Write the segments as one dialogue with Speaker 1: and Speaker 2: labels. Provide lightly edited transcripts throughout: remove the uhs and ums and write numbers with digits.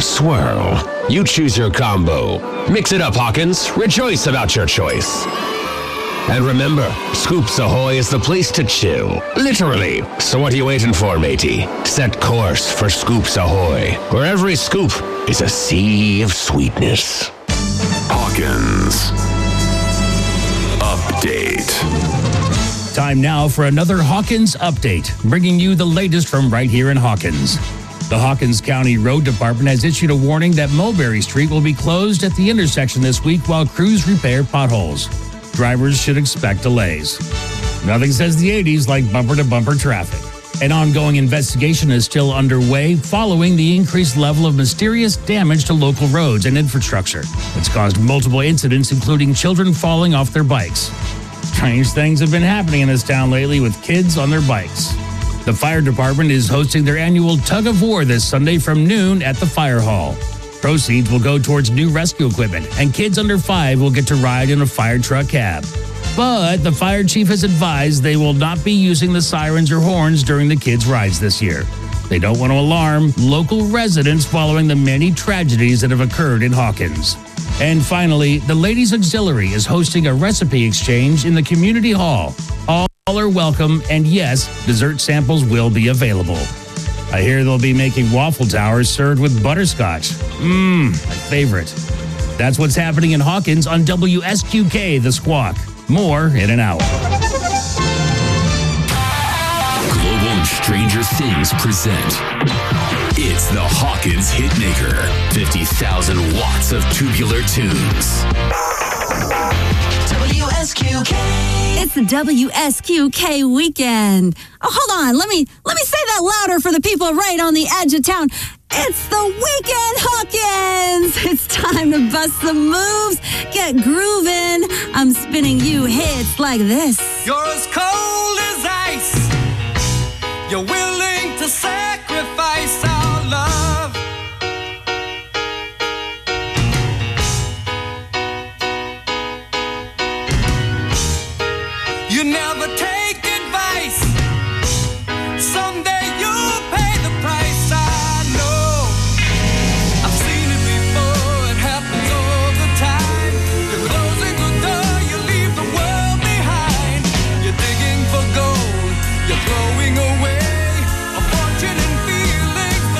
Speaker 1: swirl. You choose your combo. Mix it up, Hawkins. Rejoice about your choice. And remember, Scoops Ahoy is the place to chill. Literally. So what are you waiting for, matey? Set course for Scoops Ahoy, where every scoop is a sea of sweetness.
Speaker 2: Hawkins Update.
Speaker 3: Time now for another Hawkins Update, bringing you the latest from right here in Hawkins. The Hawkins County Road Department has issued a warning that Mulberry Street will be closed at the intersection this week while crews repair potholes. Drivers should expect delays. Nothing says the 80s like bumper-to-bumper traffic. An ongoing investigation is still underway following the increased level of mysterious damage to local roads and infrastructure. It's caused multiple incidents, including children falling off their bikes. Strange things have been happening in this town lately with kids on their bikes. The fire department is hosting their annual Tug of War this Sunday from noon at the fire hall. Proceeds will go towards new rescue equipment, and kids under 5 will get to ride in a fire truck cab. But the fire chief has advised they will not be using the sirens or horns during the kids' rides this year. They don't want to alarm local residents following the many tragedies that have occurred in Hawkins. And finally, the Ladies Auxiliary is hosting a recipe exchange in the community hall. All are welcome, and yes, dessert samples will be available. I hear they'll be making waffle towers served with butterscotch. My favorite. That's what's happening in Hawkins on WSQK, The Squawk. More in an hour.
Speaker 2: Global and Stranger Things present. It's the Hawkins Hitmaker. 50,000 watts of tubular tunes.
Speaker 4: WSQK. It's the WSQK weekend. Oh, hold on. Let me say that louder for the people right on the edge of town. It's the weekend, Hawkins. It's time to bust some moves, get grooving. I'm spinning you hits like this.
Speaker 5: You're as cold as ice. You're willing to sacrifice our love. You never take advice. Someday you'll pay the price. I know. I've seen it before. It happens all the time. You're closing the door. You leave the world behind. You're digging for gold. You're throwing away a fortune and feelings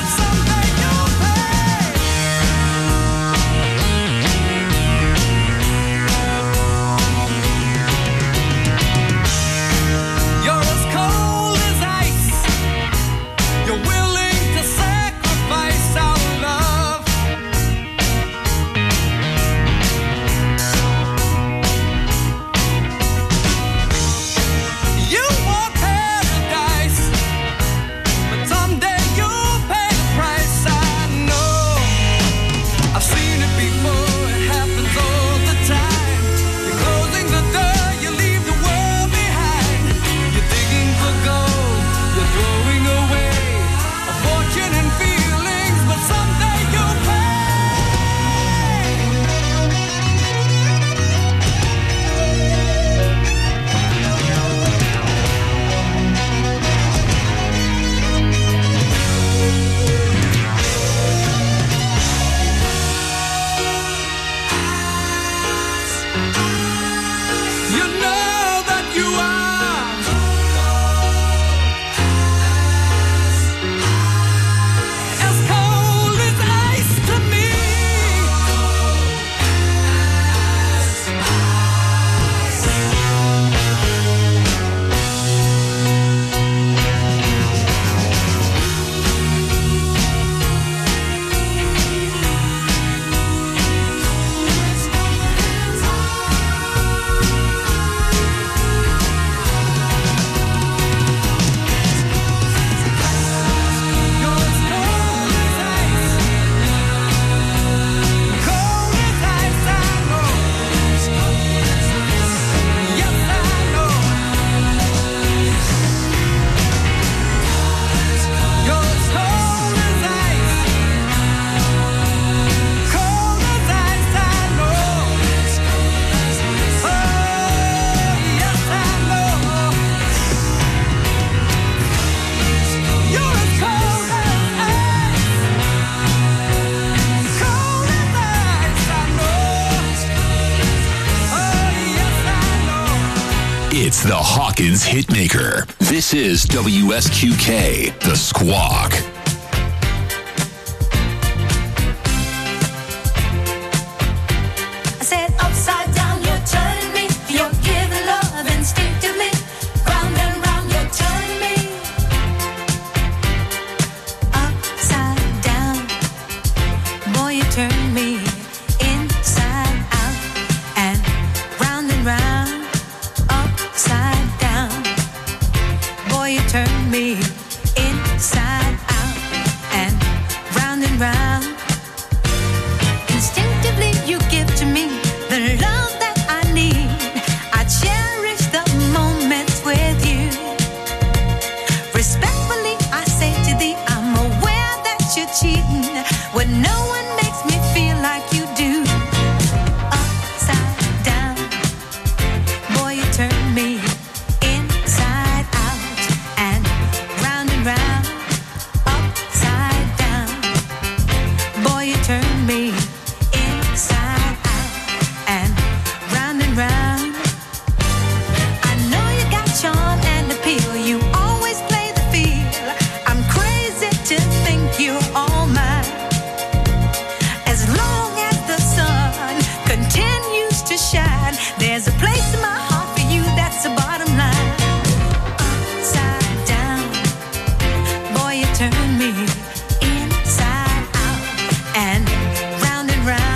Speaker 2: It's the Hawkins Hitmaker. This is WSQK, The Squawk.
Speaker 6: I said upside down, you're turning me. You're giving love instinctively. Round and round, you're turning me. Upside down, boy, you turn me inside out and round. Upside down, boy, you turn me inside out and round. Instinctively, you give to me the love that I need. I cherish the moments with you. Respectfully, I say to thee, I'm aware that you're cheating when no one makes me feel like you do. Upside down, boy, you turn me inside out and round. Upside down, boy, you turn me inside out and round. I know you got charm and appeal. You always play the field. I'm crazy to think you're all mine. As long as the sun continues to shine, there's a place in my heart for you. That's the bottom line. Upside down, boy, you turn me inside out and round.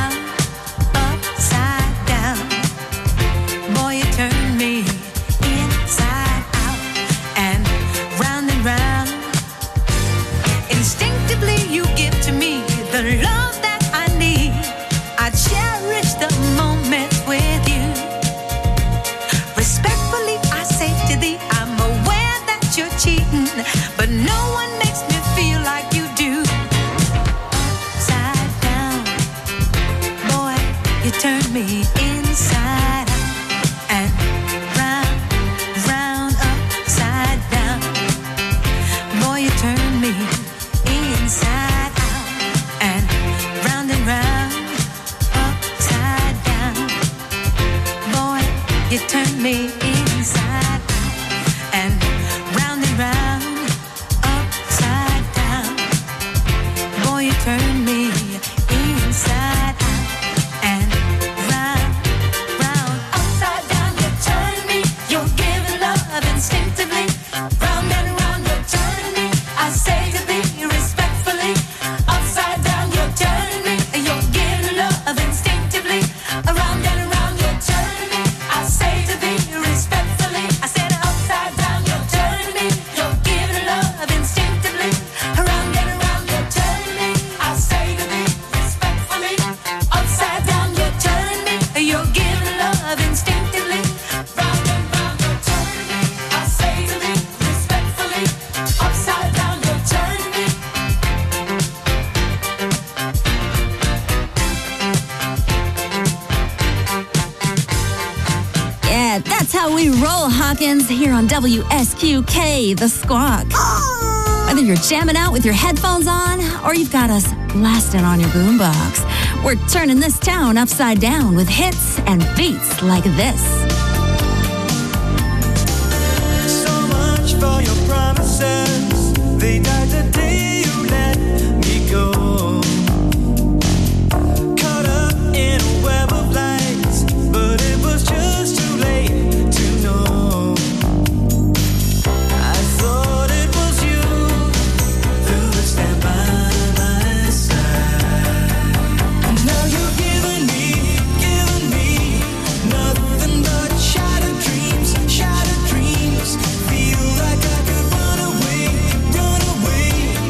Speaker 6: Upside down, boy, you turn me inside out and round. Instinctively, you give to me the love that I need. I cherish the moments with you. Respectfully, I say to thee, I'm aware that you're cheating, but no one makes me feel like you do. Upside down, boy, you turn me inside out and round. Upside down, boy, you turn me inside out and round. Upside down, boy, you turn me inside out and round. Upside down, boy, you turn me inside out and round. Upside down, you turn me. You're giving love instinctively. Round and round, you're turning me. I say to thee respectfully. Upside down, you're turning me. You're giving love instinctively. Around and around, you're turning me. I say to thee respectfully. I said upside down, you're turning me. You're giving love instinctively. Around and around, you're turning me. I say to thee respectfully. Upside down, you're turning me. You're giving love instinctively. Round and round, you're turning me. I say to thee respectfully. Upside down, you're turning me.
Speaker 4: Yeah, that's how we roll, Hawkins, here on WSQK, The Squawk. Whether you're jamming out with your headphones on or you've got us blasting on your boombox, we're turning this town upside down with hits and beats like this.
Speaker 5: So much for your promises. They died the day you let me go. Caught up in a web of lights, but it was just too late to know. I thought it was you who would stand by my side. And now you're giving me nothing but shattered dreams. Feel like I could run away.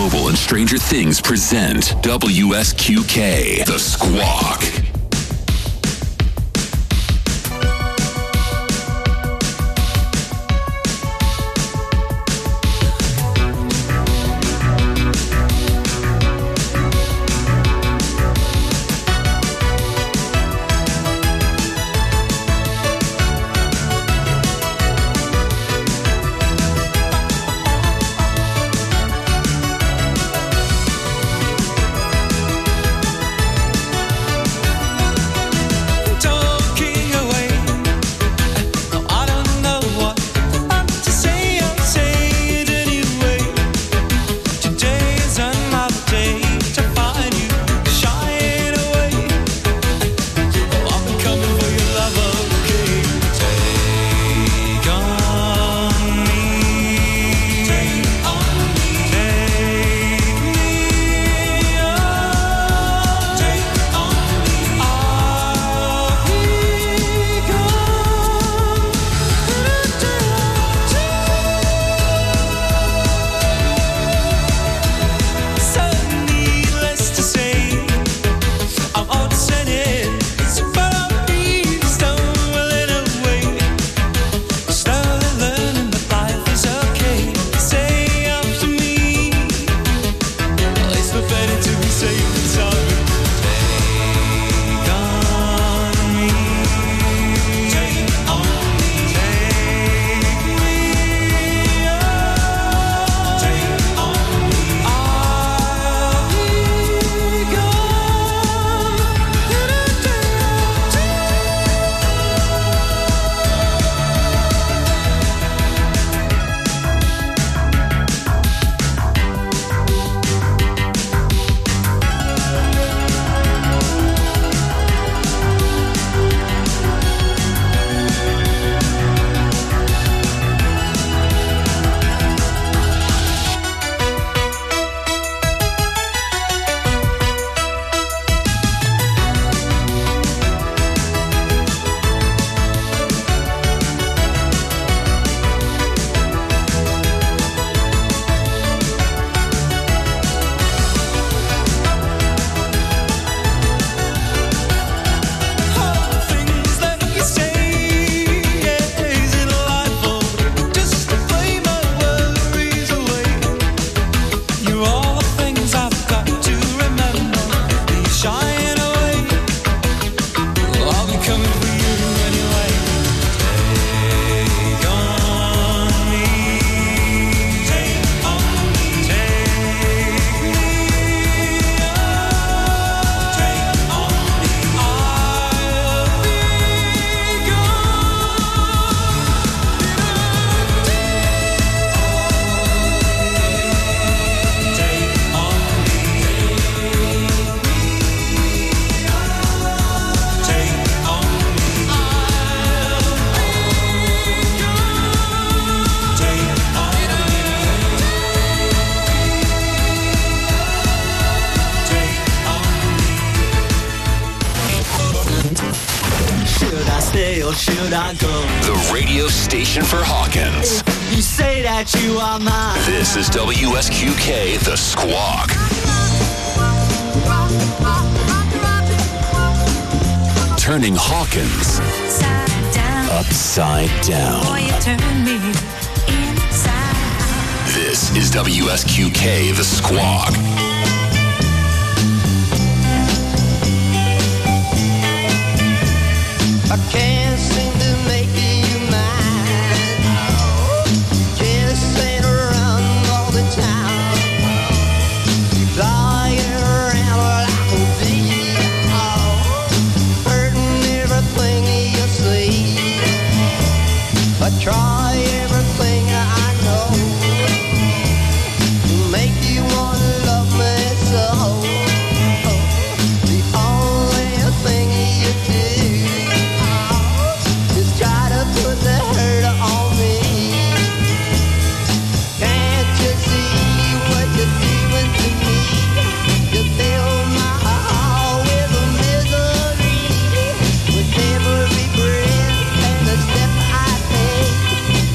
Speaker 2: Global and Stranger Things present WSQK, The Squawk.
Speaker 7: Should I go?
Speaker 2: The radio station for Hawkins.
Speaker 7: You say that you are mine.
Speaker 2: This is WSQK, The Squawk. Turning Hawkins upside down.
Speaker 6: Boy, you turn me inside.
Speaker 2: This is WSQK, The Squawk.
Speaker 7: I can't seem to make you mine. Chasing around all the time. Flying around like a bee. Hurting everything you see. I try everything I know to make you wanna love me so. The only thing you do try to put the hurt on me. Can't you see what you're doing to me? You fill my heart with misery. With every breath and a step I take,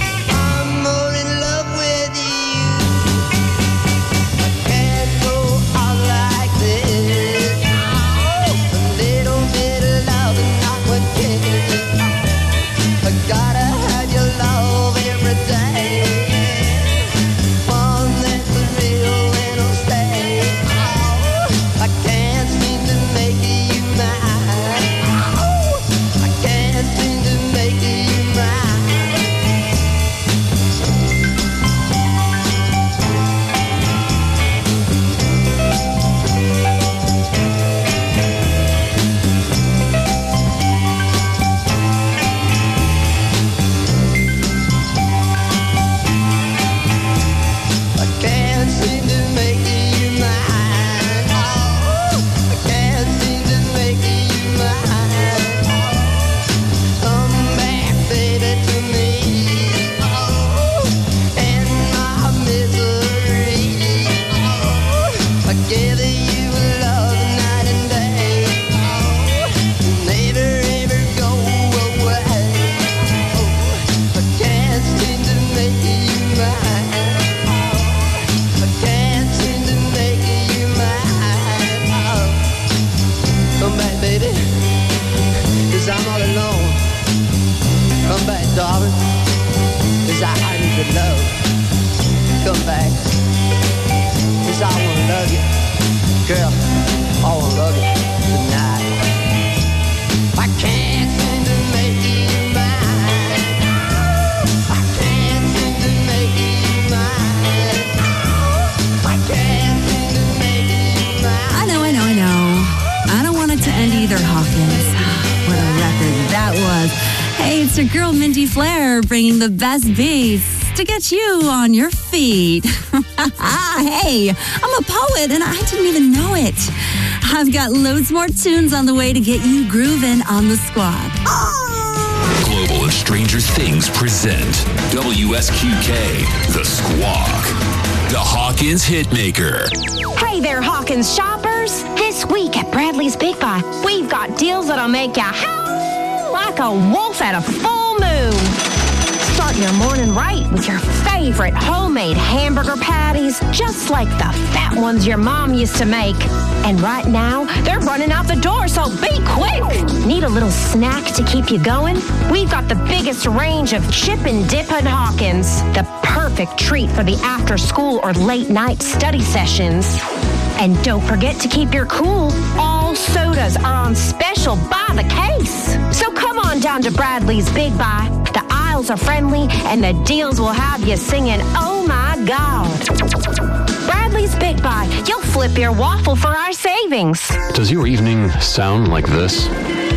Speaker 7: darling, is I need your love. Come back, is I wanna love you. Girl, I wanna love you tonight. I can't seem to make you mine. I can't seem to make you mine. I can't seem to make you mine.
Speaker 4: I know. I don't want it to end either, Hawkins. What a record that was. Hey, it's your girl, Mindy Flair, bringing the best beats to get you on your feet. Hey, I'm a poet and I didn't even know it. I've got loads more tunes on the way to get you grooving on the squad.
Speaker 2: Global and Stranger Things present WSQK, The Squawk, the Hawkins Hitmaker.
Speaker 8: Hey there, Hawkins shoppers. This week at Bradley's Big Buy, we've got deals that'll make you howl like a wolf at a full moon. Start your morning right with your favorite homemade hamburger patties, just like the fat ones your mom used to make. And right now, they're running out the door, so be quick. Need a little snack to keep you going? We've got the biggest range of chip and dip at Hawkins, the perfect treat for the after school or late night study sessions. And don't forget to keep your cool. All sodas are on special by the case. So come on down to Bradley's Big Buy. The aisles are friendly and the deals will have you singing, oh my God. Bradley's Big Buy. You'll flip your waffle for our savings.
Speaker 9: Does your evening sound like this?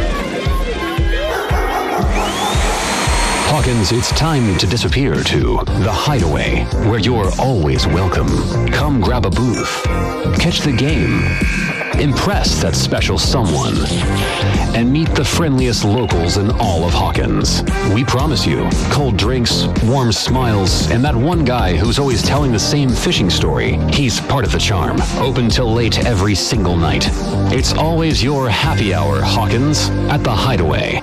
Speaker 9: Hawkins, it's time to disappear to The Hideaway, where you're always welcome. Come grab a booth, catch the game, impress that special someone, and meet the friendliest locals in all of Hawkins. We promise you cold drinks, warm smiles, and that one guy who's always telling the same fishing story. He's part of the charm. Open till late every single night. It's always your happy hour, Hawkins, at The Hideaway.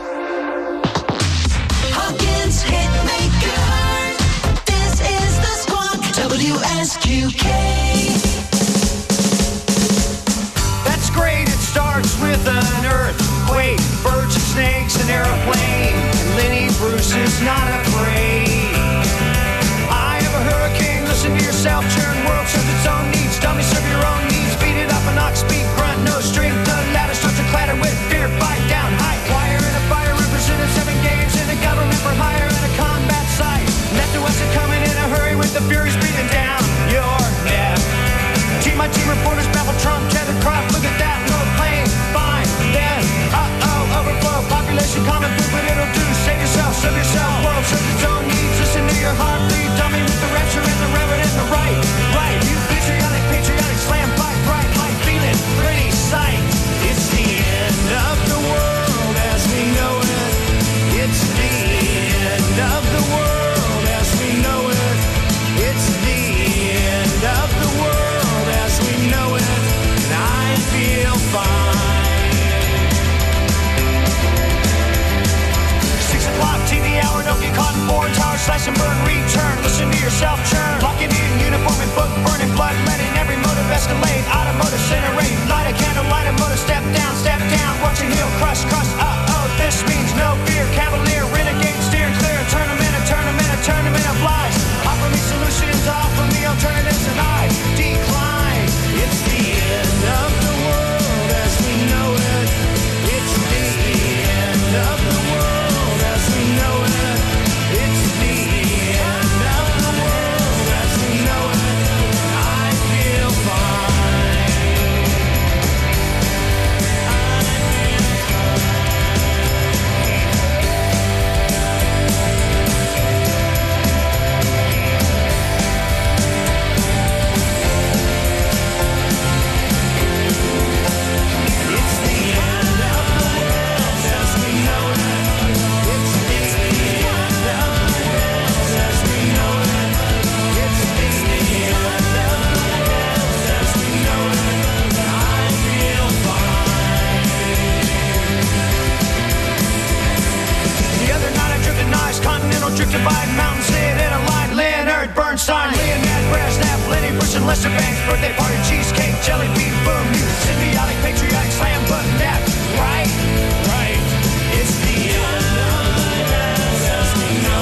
Speaker 6: Hawkins Hitmaker. This is the Squawk. WSQK.
Speaker 5: That's great, it starts with an earthquake, birds and snakes, an airplane, and Lenny Bruce is not afraid. I have a hurricane, listen to yourself, churn, world serves its own needs, dummy serve your own needs, beat it up an ox, speed, grunt, no strength, the ladder starts to clatter with fear, fight down, high wire in a fire, represented 7 games in a government for hire and a combat site. Left to us are coming in a hurry with the furies breathing down your neck. My team reporters babble Trump, Kevin Croft, look at that, no plane, fine, then, overflow, population, common food, but it'll do, save yourself, serve yourself, world serves its own needs, listen to your heart, bleed, dummy with the rapture and the reverend and the right, you patriotic, slam, fight, bright, light, feeling, pretty sight, it's the end of the world as we know it, it's the end of the world as we know it, it's the end of the world as we know it, and I feel fine. 6 o'clock, TV hour, don't get caught in foreign towers, slash and burn, return, listen to yourself churn, locking in uniform and book, burning blood, letting every motive escalate, automotive incinerate, light a candle, light a motor, step down, watch your heel crush, this means no fear, cavalier, renegade, steer clear, a tournament of lies, offer me solutions, offer me alternatives, and I decline. It's the end of the world as we know it. It's the end of the world as we know it. It's the end of the world as we know it. I feel fine. Drifted by Mountain Sid in a line, Leonard Bernstein, Leonard Brasnap, Lenny Bruce and Lester Banks, birthday party, cheesecake, jelly bean, boom, music, symbiotic, patriotic, slam button, that, right, it's the end of the world as we know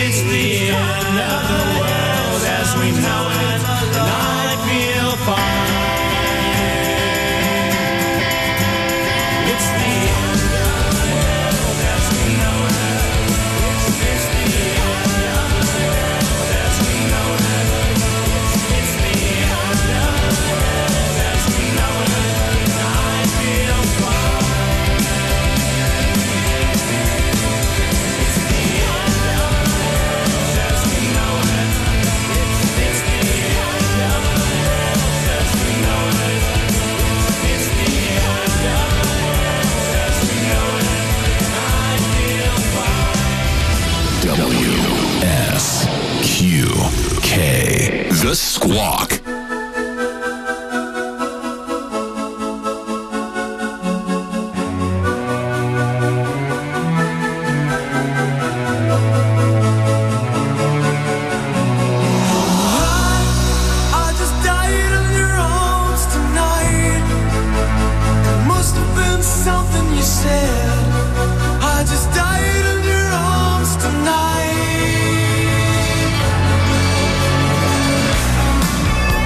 Speaker 5: It's the end of the world as we know it, and I feel fine. It's the end of the world as we know it. It's the end of the world as we know it. It's the end of the world as we know it, and I feel fine. It's the end of the world as we know it. It's the end of the world as we know it. It's the end of the world as we know it, and I feel fine.
Speaker 2: WSQK, The Squawk.
Speaker 5: I just died in your arms tonight. It must have been something you said. I just died in your arms tonight.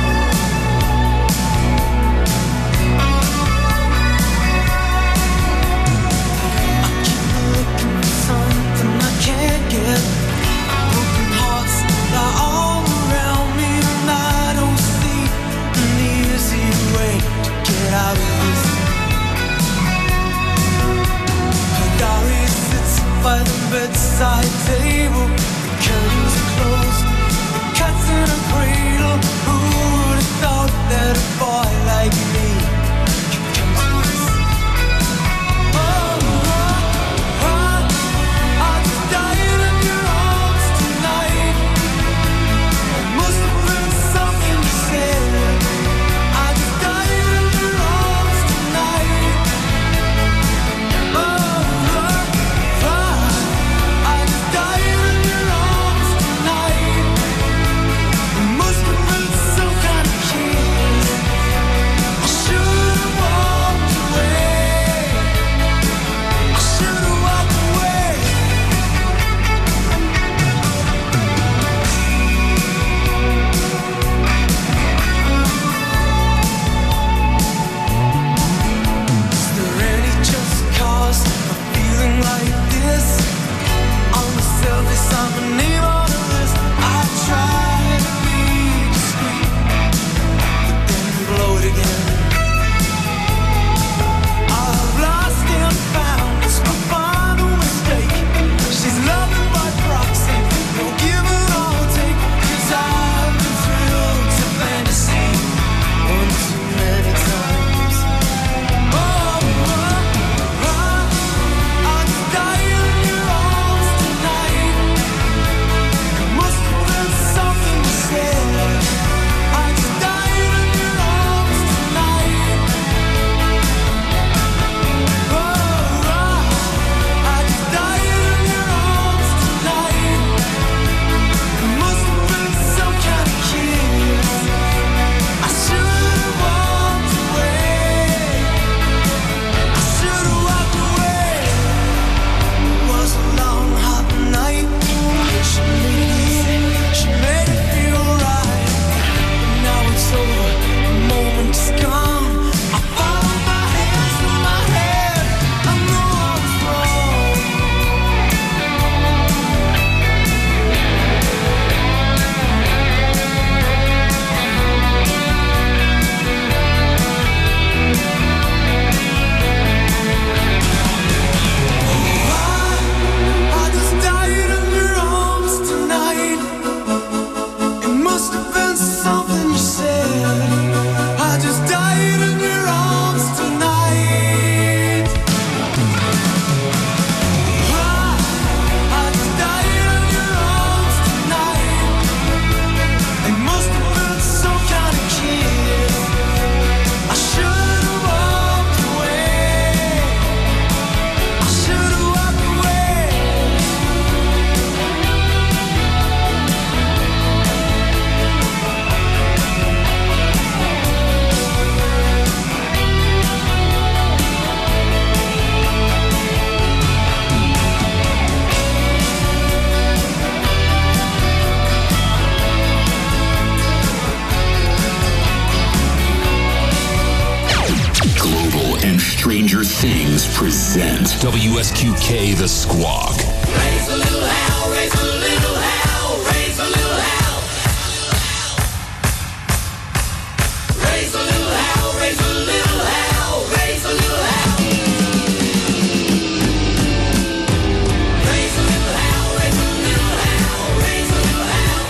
Speaker 2: Things present WSQK The Squawk.
Speaker 5: Raise a little hell, raise a little hell, raise a little hell. Raise a little hell, raise a little hell, raise a little hell. Raise a little hell, raise a little hell, raise a little hell.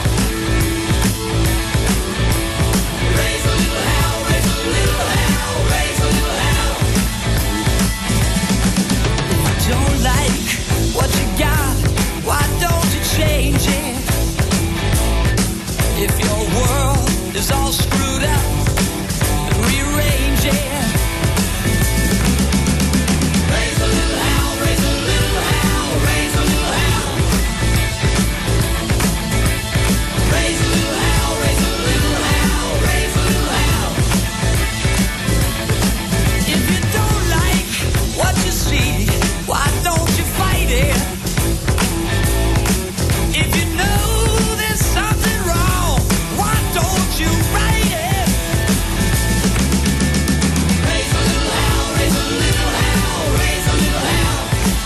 Speaker 5: Raise a little hell, raise a little hell, raise a little hell.
Speaker 6: Don't like what you got, why don't you change it? If your world is all screwed up, then rearrange it.
Speaker 5: Raise a little hell, raise a little hell, raise a little hell. Raise a little hell, raise a little hell, raise a little hell.
Speaker 6: If you don't like what you see, why don't you fight it? If you know there's something wrong, why don't you write it?
Speaker 5: Raise a little hell, raise a little hell, raise a little hell.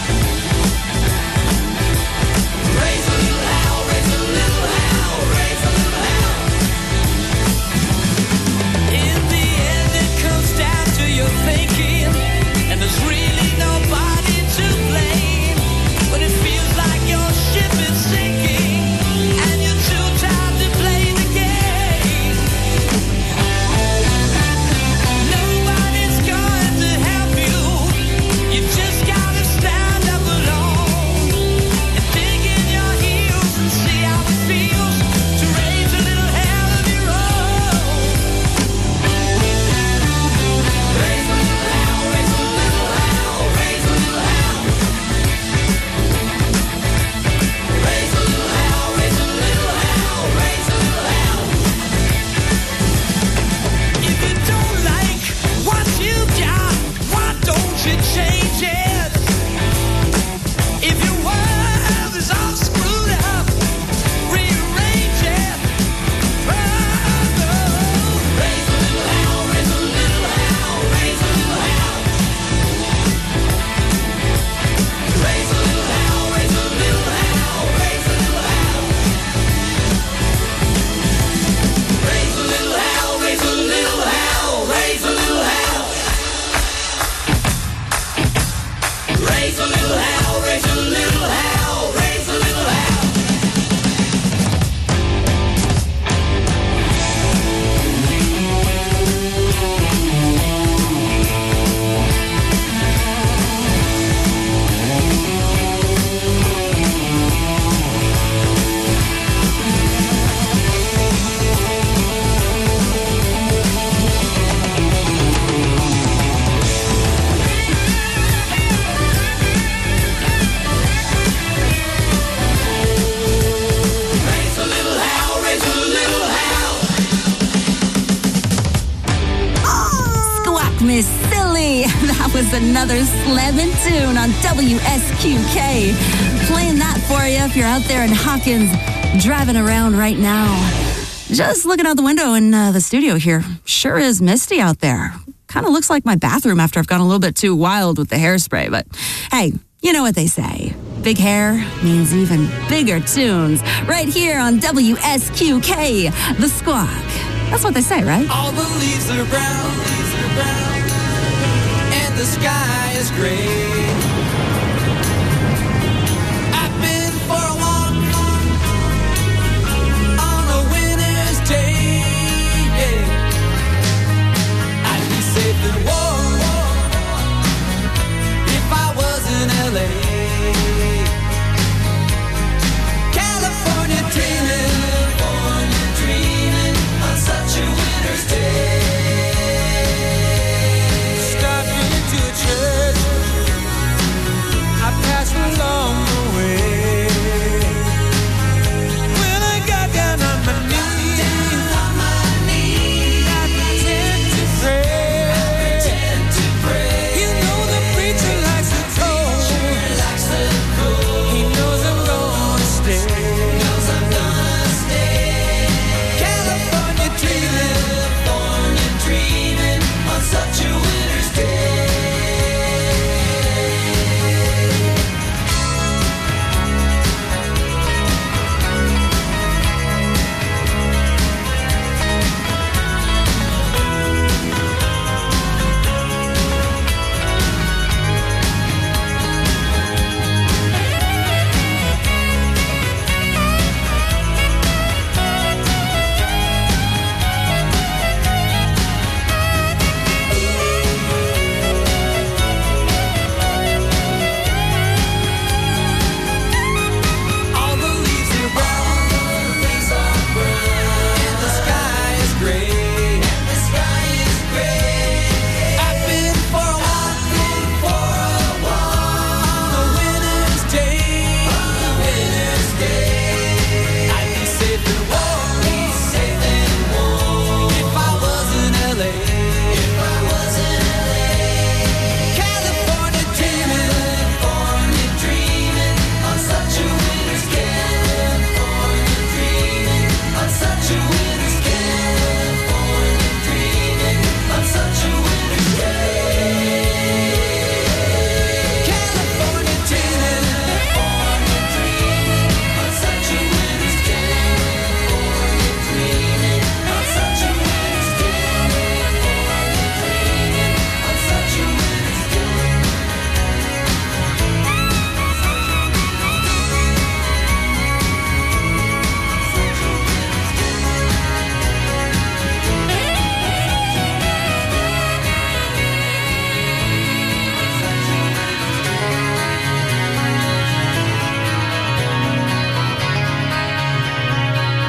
Speaker 5: Raise a little hell, raise a little hell, raise a little hell.
Speaker 6: In the end, it comes down to your thinking, and there's really nobody to blame. But it feels like your ship is sinking, and you're too tired to play the game. Nobody's going to help you. You just gotta stand up alone and dig in your heels and see how it feels to raise a little hell of your own.
Speaker 5: Raise a little hell, raise a little hell, raise a little hell. Raise a little hell, raise a little hell, raise a little hell.
Speaker 6: If you don't like what you got, why don't you change it? If your world is all screwed up, rearrange it.
Speaker 5: Raise a little hell, raise a little hell, raise a little hell. Raise a little hell, raise a little hell, raise a little hell. Raise a little hell, raise a little hell, raise a little hell. Raise a little hell, raise a little hell, raise a little hell. Raise a little hell, raise a little hell.
Speaker 4: Squawk Miss Silly. That was another slamming tune on WSQK. Playing that for you if you're out there in Hawkins driving around right now. Just looking out the window in the studio here. Sure is misty out there. Kind of looks like my bathroom after I've gone a little bit too wild with the hairspray. But hey, you know what they say. Big hair means even bigger tunes. Right here on WSQK, The Squawk. That's what they say, right?
Speaker 6: All the leaves are brown, and the sky is gray. I've been for a walk on a winter's day. I'd be safe and warm if I was in LA. California dreaming on such a winter's day. Start into a church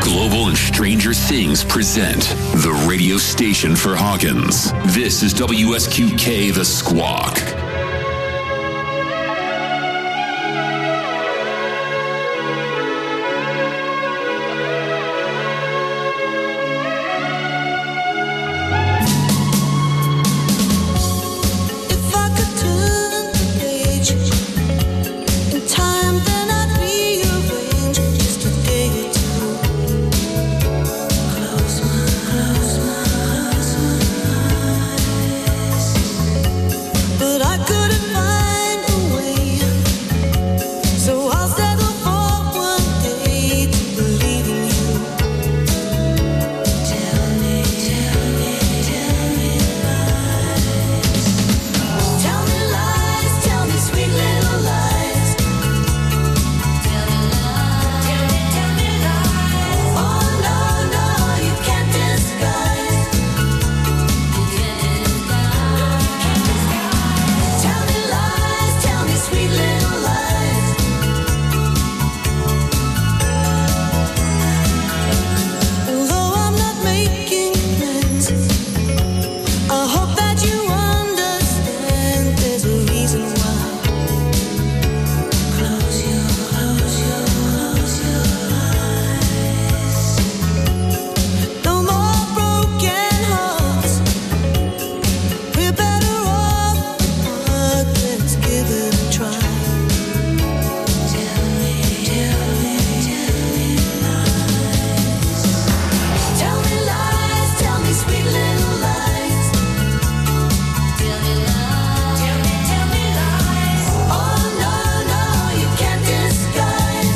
Speaker 2: Global and Stranger Things present the radio station for Hawkins. This is WSQK The Squawk.
Speaker 6: If I could turn the page in time, then I'd rearrange just a day or two. Close my eyes, but I couldn't find a way. So I'll settle for one day to believe in you. Tell me lies, tell me sweet little lies. Tell me lies. Oh no, no, you can't disguise. Tell me lies, tell me sweet little lies. Although I'm not making plans, I hope that you understand there's a reason why. Close your eyes. No more broken hearts. We're better off apart. Let's give it a try. Tell me lies, tell me sweet little lies. Tell me lies. Oh no, no, you can't disguise.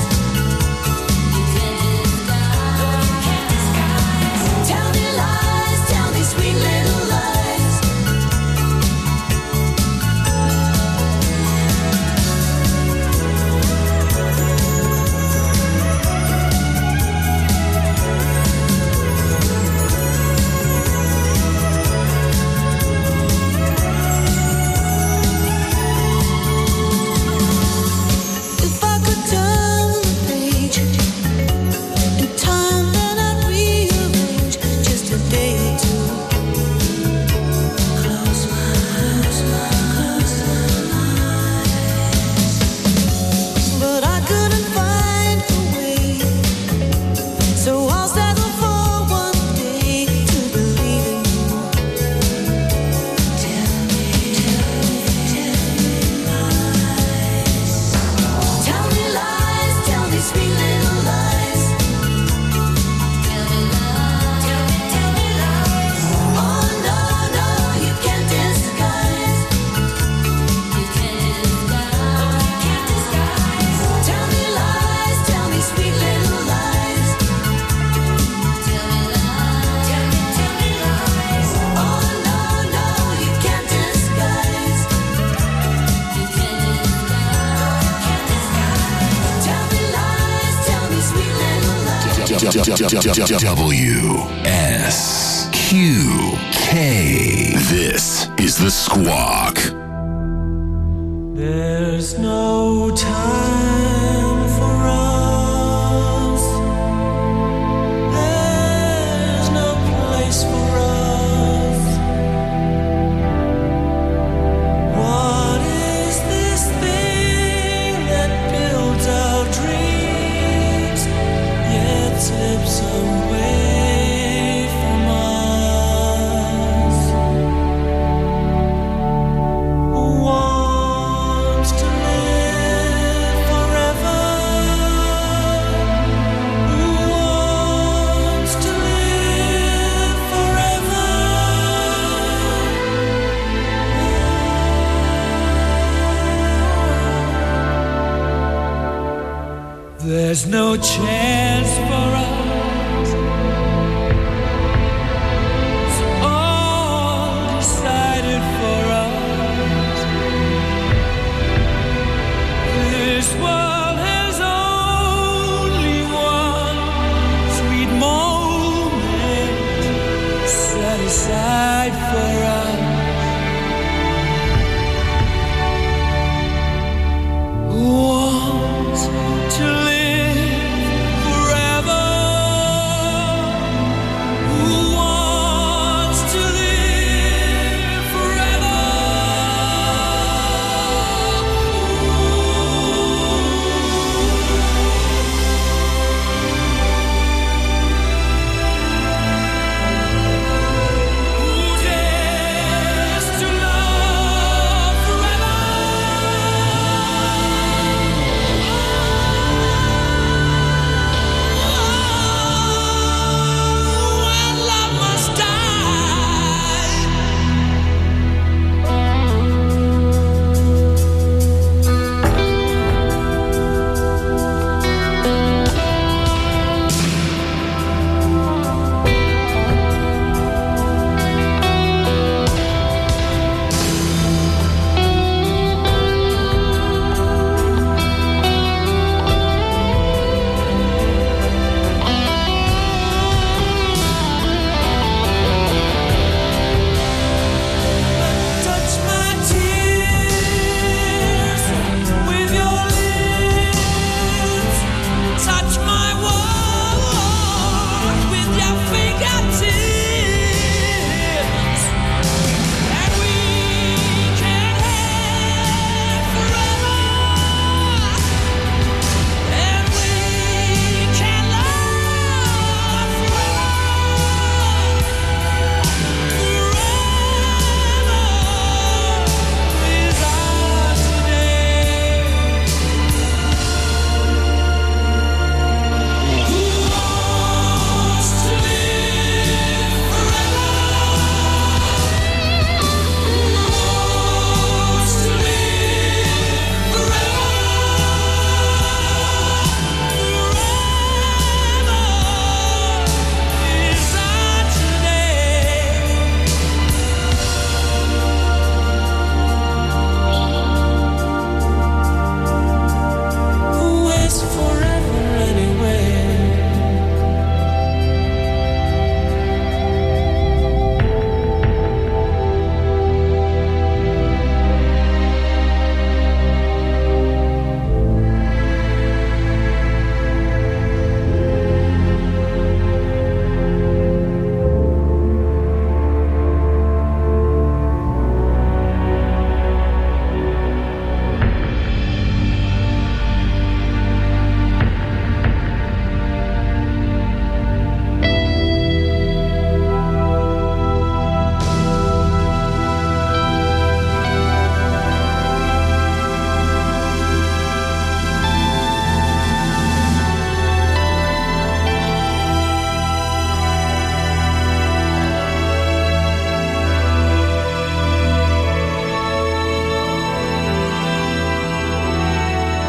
Speaker 6: Tell me lies, tell me sweet little lies. If I could turn the page in time, then I'd rearrange just a day or two. Close my eyes, but I couldn't find a way. So I'll settle for one day to believe in you. Tell me lies, tell me sweet little lies. Tell me lies. Oh no, no, you can't disguise. Tell me lies, tell me sweet little lies. Tell me lies. Oh no, no, you can't disguise. Tell me lies, tell me sweet little lies.
Speaker 2: WSQK. This is The Squawk.
Speaker 5: There's no time for us. There's no place for us. What is this thing that builds our dreams yet slips away from us? Who wants to live forever? Who wants to live forever? There's no chance for us. It's all decided for us. This world has only one sweet moment set aside for us. Who wants to live forever?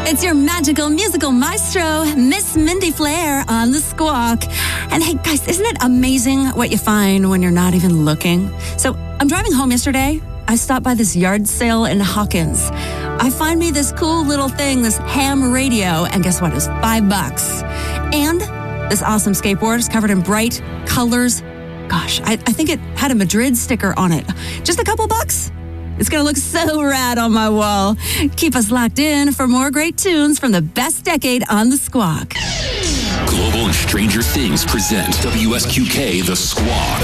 Speaker 4: It's your magical musical maestro, Miss Mindy Flair, on the Squawk. And hey, guys, isn't it amazing what you find when you're not even looking? So I'm driving home yesterday. I stopped by this yard sale in Hawkins. I find me this cool little thing, this ham radio, and guess what? It was $5. And this awesome skateboard is covered in bright colors. Gosh, I think it had a Madrid sticker on it. Just a couple bucks. It's going to look so rad on my wall. Keep us locked in for more great tunes from the best decade on the Squawk.
Speaker 2: Global and Stranger Things present WSQK The Squawk.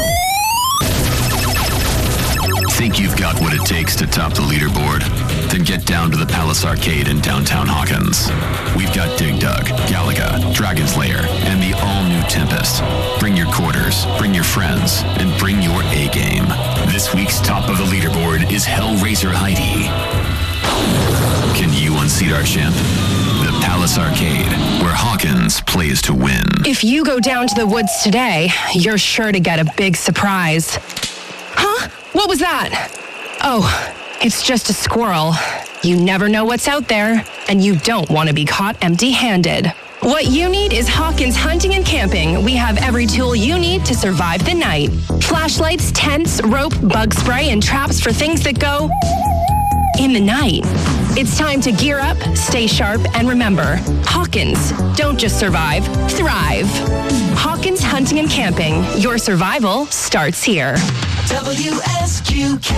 Speaker 2: Think you've got what it takes to top the leaderboard? Then get down to the Palace Arcade in downtown Hawkins. We've got Dig Dug, Galaga, Dragon's Lair, and the all-new Tempest. Bring your quarters, bring your friends, and bring your A-game. This week's top of the leaderboard is Hellraiser Heidi. Can you unseat our champ? The Palace Arcade, where Hawkins plays to win.
Speaker 8: If you go down to the woods today, you're sure to get a big surprise. Huh? What was that? Oh, it's just a squirrel. You never know what's out there, and you don't want to be caught empty-handed. What you need is Hawkins Hunting and Camping. We have every tool you need to survive the night. Flashlights, tents, rope, bug spray, and traps for things that go in the night. It's time to gear up, stay sharp, and remember, Hawkins, don't just survive, thrive. Hawkins Hunting and Camping. Your survival starts here.
Speaker 5: WSQK.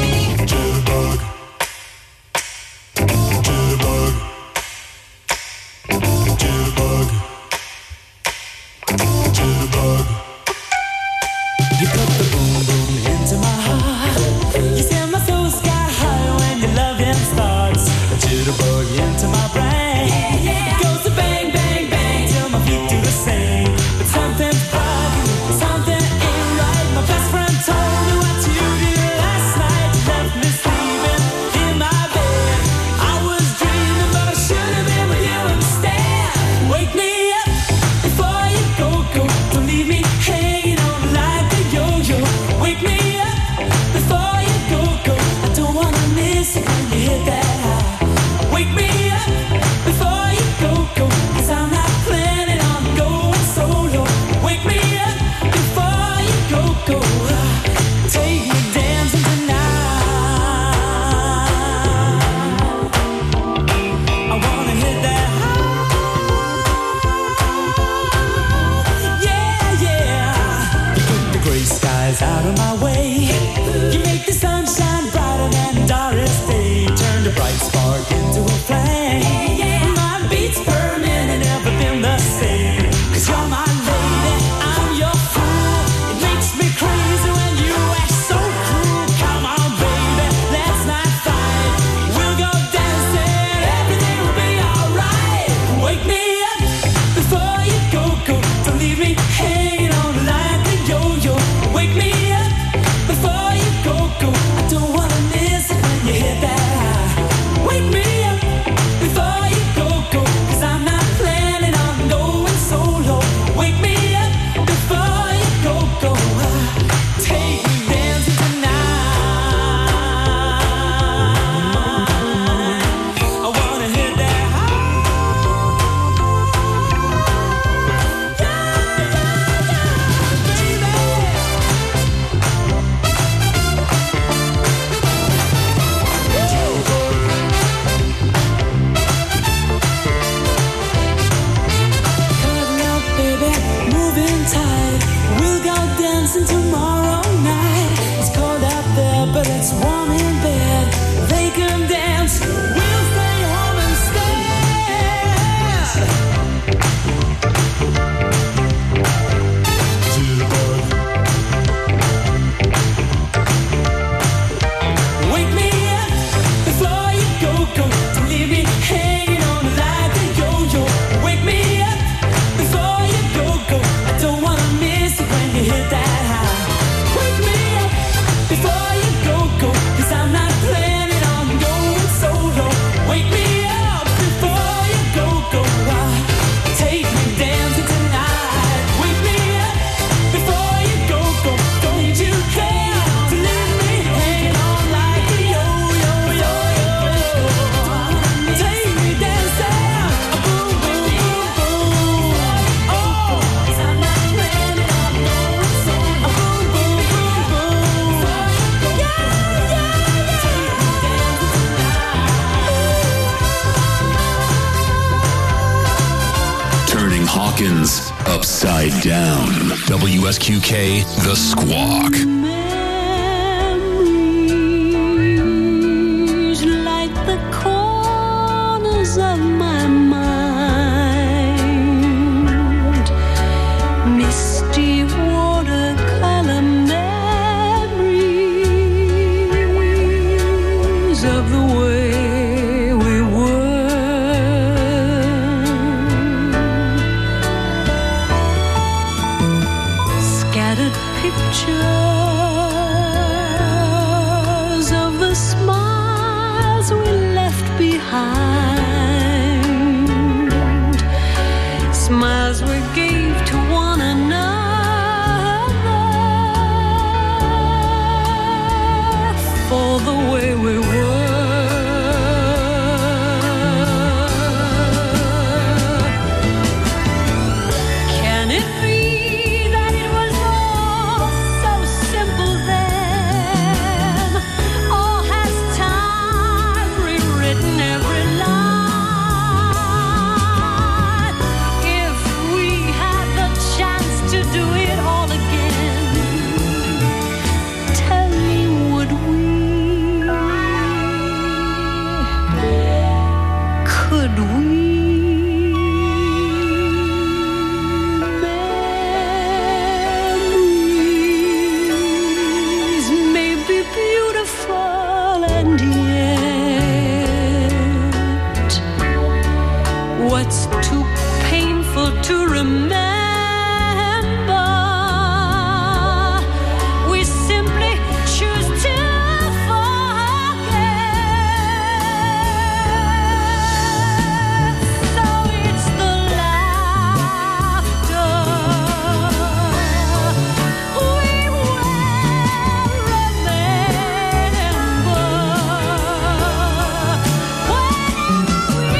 Speaker 5: You put the boom boom into my heart. You send my soul sky high when your loving starts. A jitterbug into my brain. It goes to bang bang bang till my feet do the same. But something's bugging, something ain't right. My best friend told me what you did last night. You left me sleeping in my bed. I was dreaming, but I should have been with you instead. Wake me up before you go. Don't leave me hanging on like a yo-yo. Wake me up before you go. I don't wanna miss it when you hit that high. Wake me up before you go. 'Cause I'm not planning on going solo. Wake me up before you go. Take me dancing tonight. I wanna hit that high. Yeah, yeah. You put the gray skies out of my way. You make the sunshine brighter than Doris Day. Turn the bright spark into a flame. My beats per minute never been the same. 'Cause you're my lady, I'm your fool. It makes me crazy when you act so cruel. Come on, baby, let's not fight. We'll go dancing, everything will be alright. Wake me up before you go. Don't leave me hanging on like a yo-yo. Wake me up before you go. I don't wanna miss it when you hit that high. Wake me up before you go. 'Cause I'm not planning on going solo. Wake me up before you go. Take me dancing tonight. I wanna hit that high. Cuddle up, baby, moving tight. We'll go dancing tomorrow night. It's cold out there, but it's warm in bed. They can dance, we'll stay home instead. Wake me up before you go. Don't leave me hanging on like a yo-yo. Wake me up before you go. I don't wanna miss it when you hit that high.
Speaker 2: Upside Down. WSQK, The Squawk.
Speaker 6: Memories like the corners of my mind, misty watercolor memories of the way we were. Scattered pictures of the smiles we left behind, smiles we gave to one another for the way we were. Can it be that it was all so simple then? Or has time rewritten every line? If we had the chance to do it all again, tell me, would we? Could we? Memories may be beautiful, and yet what's too painful to remember, we simply choose to forget. So it's the laughter we will remember. Whenever we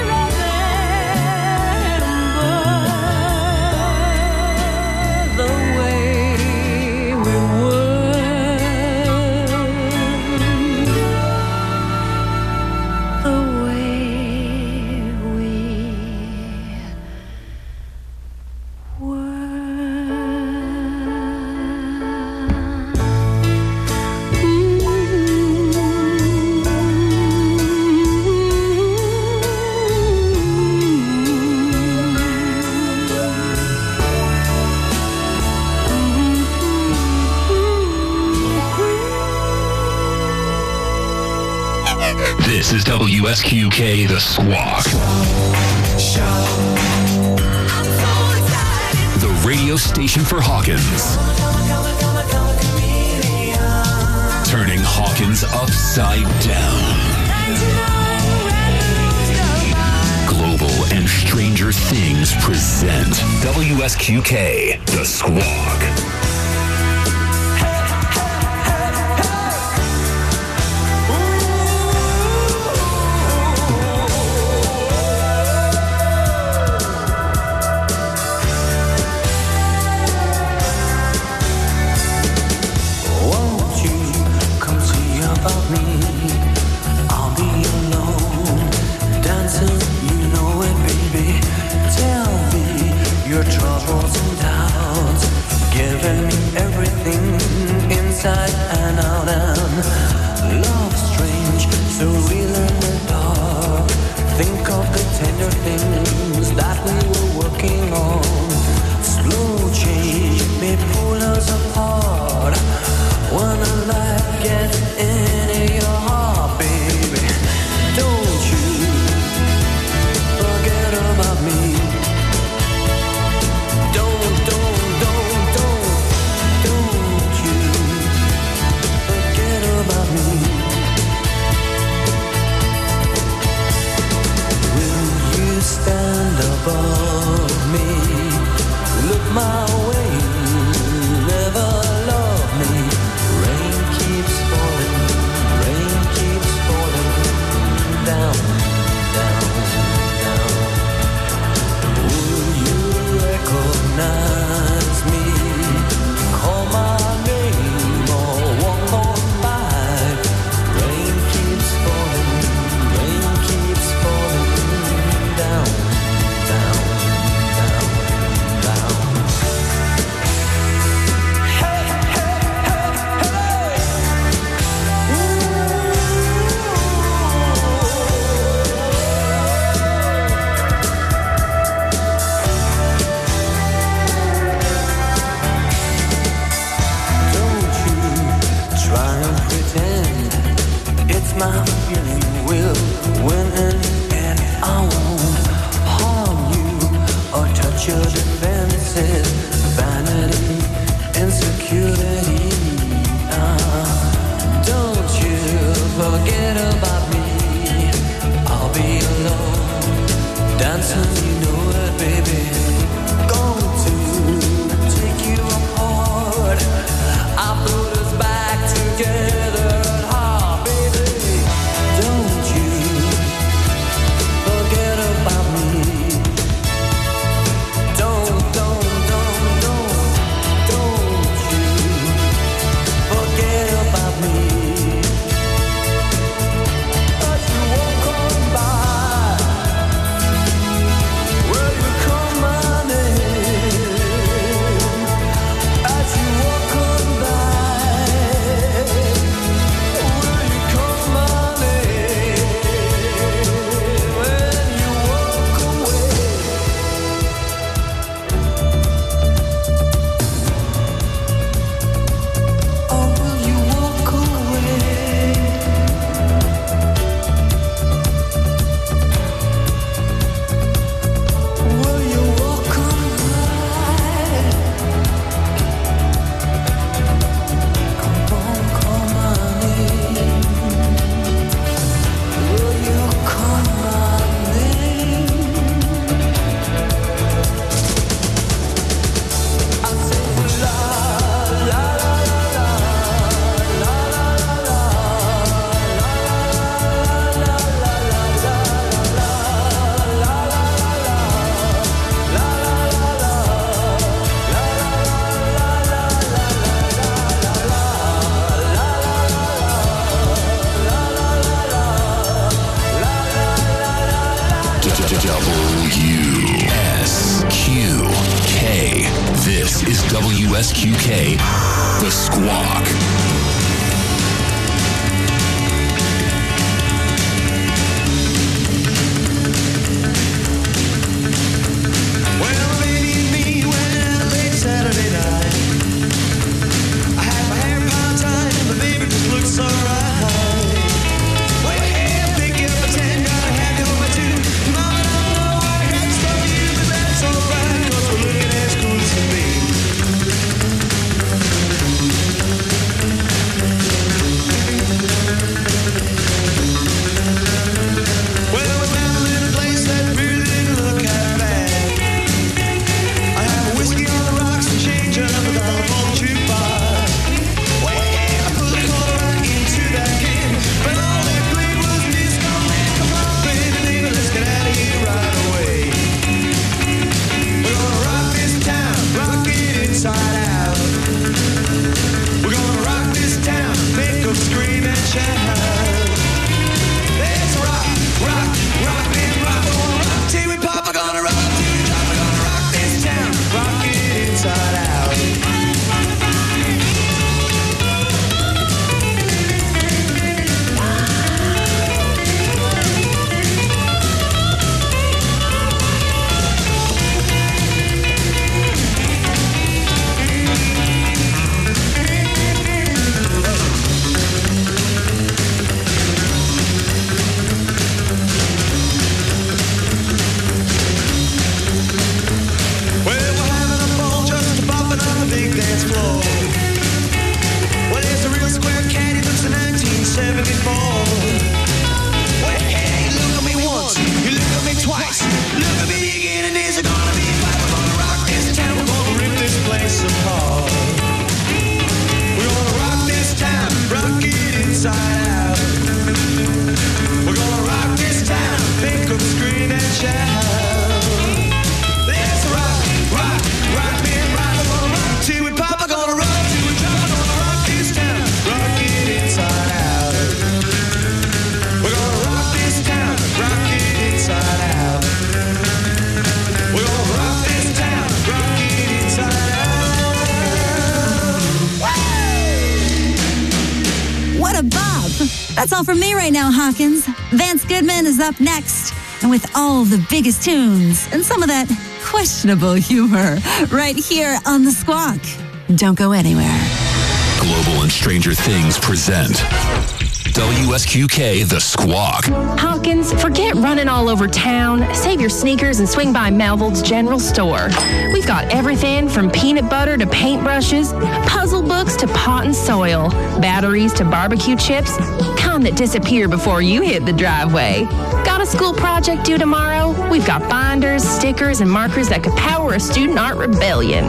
Speaker 6: remember the way we were, the way we
Speaker 2: This is WSQK, The Squawk. The radio station for Hawkins. Turning Hawkins upside down. Global and Stranger Things present WSQK, The Squawk.
Speaker 5: Won't you come see about me? I'll be alone, dancing, you know it, baby. Tell me your troubles and doubts, giving me everything inside and out. And love strange, so real in the dark. Think of the tender things that we were working on. Slow change may pull us apart. When a light gets into your heart, baby, don't you forget about me. Don't you forget
Speaker 2: WSQK, The Squawk.
Speaker 5: Well, maybe me went out late Saturday night. I had my hair part-time and the baby just looked so right. Well, hey, pick up a 10, gotta have you over too. Mama, don't know I got stuff for you, but that's alright, 'cause we're looking as cool as can be. Well, I was down in a place that really didn't look half bad. I have a whiskey on the rocks and change up a dollar for the jukebox. Well, yeah, I put a quarter right into that can, but all that played was disco. Come on, baby, baby, let's get out of here right away. We're gonna rock this town, rock it inside out. We're gonna rock this town, make 'em scream and shout. Let's rock, rock, rock and rock. We're gonna rock till we pop. We're gonna rock till we drop. We're gonna rock this town, rock it inside out. Well, we're having a ball just bopping on the big dance floor. Well, there's a real square cat, he looks in 1974. Well, hey, look at me once, you look at me twice. Look at me again, and there's gonna be a fight. We're gonna rock this town, we're gonna rip this place apart. We're gonna rock this town, rock it inside out. We're gonna rock this town, make 'em scream and shout. Let's rock, rock, rock and rock. We're gonna rock till we pop. We're gonna rock till we drop. We're gonna rock this town, rock it inside out. We're gonna rock this town, rock it inside out. We're gonna rock this town, rock it inside out.
Speaker 4: What a bop. That's all from me right now, Hawkins. Vance Goodman is up next. And with all the biggest tunes and some of that questionable humor right here on The Squawk. Don't go anywhere.
Speaker 2: Global and Stranger Things present WSQK, The Squawk.
Speaker 8: Hawkins, forget running all over town. Save your sneakers and swing by Melville's General Store. We've got everything from peanut butter to paintbrushes, puzzle books to pot and soil, batteries to barbecue chips, kind that disappear before you hit the driveway. Got a school project due tomorrow? We've got binders, stickers, and markers that could power a student art rebellion.